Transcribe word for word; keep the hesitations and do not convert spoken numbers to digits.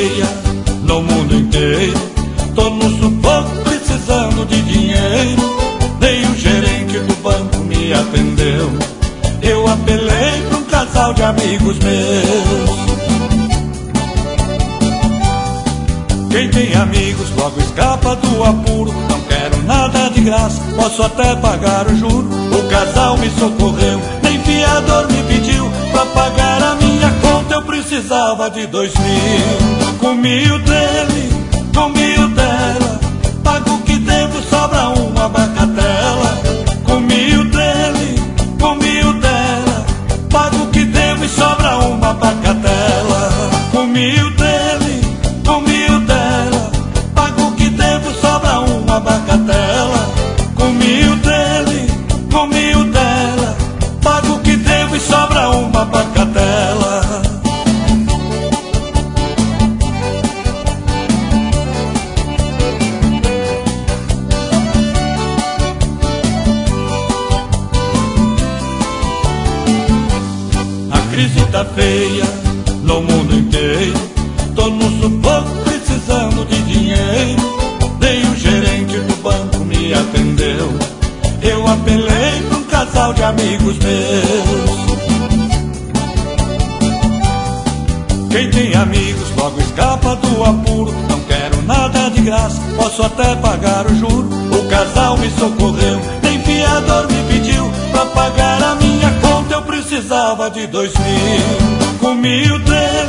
feia no mundo inteiro. Tô no sufoco precisando de dinheiro. Nem o gerente do banco me atendeu. Eu apelei pra um casal de amigos meus. Quem tem amigos logo escapa do apuro. Não quero nada de graça, posso até pagar o juro. O casal me socorreu, nem fiador me pediu. Pra pagar a minha conta eu precisava de dois mil. Comi o dele, comi o dela, pago o que devo, sobra uma bacatela. Comi o dele, comi o dela, pago o que devo e sobra uma bacatela. Comi o dele, comi o dela, pago o que devo, sobra uma bacatela. Comi o dele, comi o dela, pago o que devo e sobra uma bacatela. A crise tá feia no mundo inteiro. Tô no sufoco precisando de dinheiro. Nem o gerente do banco me atendeu. Eu apelei pra um casal de amigos meus. Quem tem amigos logo escapa do apuro. Não quero nada de graça, posso até pagar o juro. O casal me socorreu, nem fiador me pediu. Pra pagar a minha conta eu precisava de dois mil. Comi o dele,